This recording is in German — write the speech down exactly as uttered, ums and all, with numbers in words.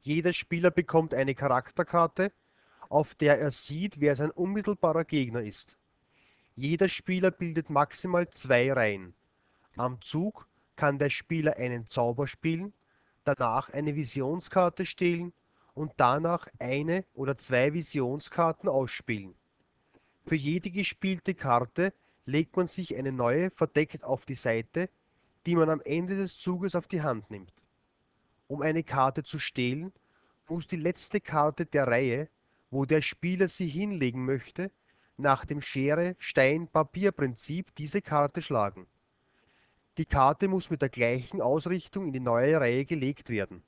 Jeder Spieler bekommt eine Charakterkarte, auf der er sieht, wer sein unmittelbarer Gegner ist. Jeder Spieler bildet maximal zwei Reihen. Am Zug kann der Spieler einen Zauber spielen, danach eine Visionskarte stehlen und danach eine oder zwei Visionskarten ausspielen. Für jede gespielte Karte legt man sich eine neue verdeckt auf die Seite, die man am Ende des Zuges auf die Hand nimmt. Um eine Karte zu stehlen, muss die letzte Karte der Reihe, wo der Spieler sie hinlegen möchte, nach dem Schere-Stein-Papier-Prinzip diese Karte schlagen. Die Karte muss mit der gleichen Ausrichtung in die neue Reihe gelegt werden.